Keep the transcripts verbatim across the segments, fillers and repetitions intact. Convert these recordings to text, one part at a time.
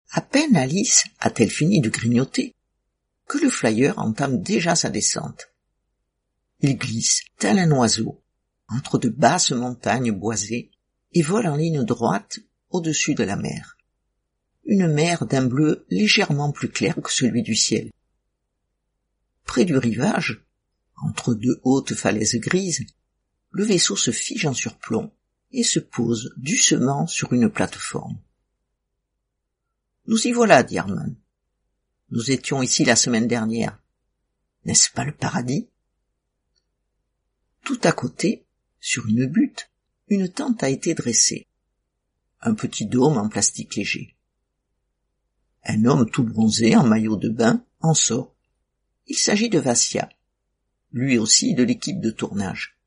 À peine Alice a-t-elle fini de grignoter que le flyer entame déjà sa descente. Il glisse, tel un oiseau, entre de basses montagnes boisées et vole en ligne droite au-dessus de la mer. Une mer d'un bleu légèrement plus clair que celui du ciel. Près du rivage, entre deux hautes falaises grises, le vaisseau se fige en surplomb et se pose doucement sur une plateforme. « Nous y voilà, dit Arman. Nous étions ici la semaine dernière. N'est-ce pas le paradis ?» Tout à côté, sur une butte, une tente a été dressée. Un petit dôme en plastique léger. Un homme tout bronzé en maillot de bain en sort. Il s'agit de Vassia, lui aussi de l'équipe de tournage.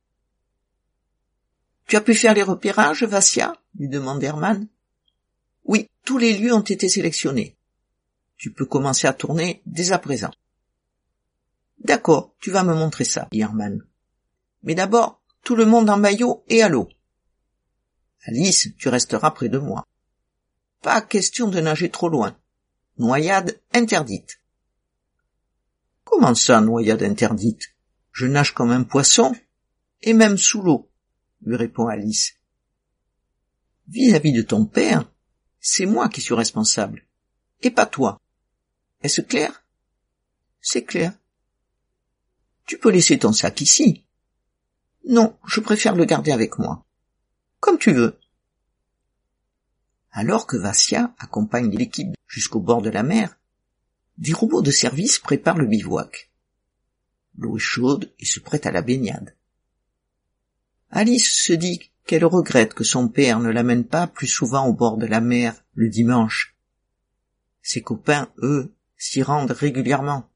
« Tu as pu faire les repérages, Vassia ?» lui demande Herman. « Oui, tous les lieux ont été sélectionnés. Tu peux commencer à tourner dès à présent. »« D'accord, tu vas me montrer ça, » dit Herman. « Mais d'abord, tout le monde en maillot et à l'eau. Alice, tu resteras près de moi. Pas question de nager trop loin. Noyade interdite. »« Comment ça, noyade interdite ? Je nage comme un poisson, et même sous l'eau, » lui répond Alice. « Vis-à-vis de ton père, c'est moi qui suis responsable, et pas toi. Est-ce clair ? » ?»« C'est clair. »« Tu peux laisser ton sac ici. »« Non, je préfère le garder avec moi. »« Comme tu veux. » Alors que Vassia accompagne l'équipe jusqu'au bord de la mer, des robots de service préparent le bivouac. L'eau est chaude et se prête à la baignade. Alice se dit qu'elle regrette que son père ne l'amène pas plus souvent au bord de la mer le dimanche. Ses copains, eux, s'y rendent régulièrement.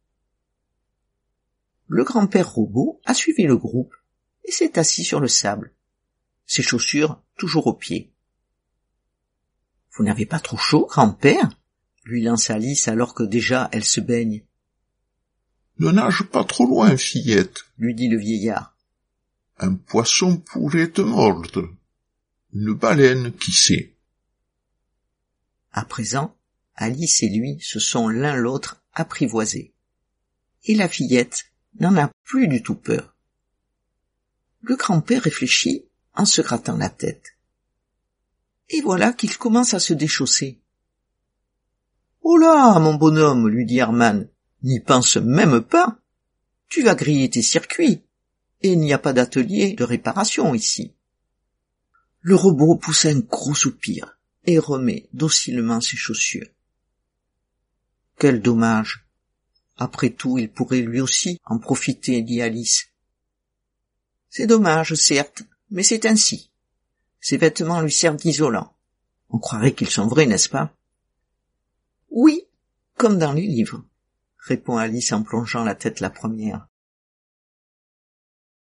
Le grand-père robot a suivi le groupe et s'est assis sur le sable, ses chaussures toujours aux pieds. « Vous n'avez pas trop chaud, grand-père ?» lui lance Alice alors que déjà elle se baigne. « Ne nage pas trop loin, fillette, » lui dit le vieillard. « Un poisson pourrait te mordre. Une baleine, qui sait ?» À présent, Alice et lui se sont l'un l'autre apprivoisés. Et la fillette n'en a plus du tout peur. Le grand-père réfléchit en se grattant la tête. Et voilà qu'il commence à se déchausser. « Oh là, mon bonhomme, lui dit Herman, n'y pense même pas. Tu vas griller tes circuits, et il n'y a pas d'atelier de réparation ici. » Le robot pousse un gros soupir et remet docilement ses chaussures. Quel dommage. Après tout, il pourrait lui aussi en profiter, dit Alice. C'est dommage, certes, mais c'est ainsi. Ses vêtements lui servent d'isolant. On croirait qu'ils sont vrais, n'est-ce pas? Oui, comme dans les livres, répond Alice en plongeant la tête la première.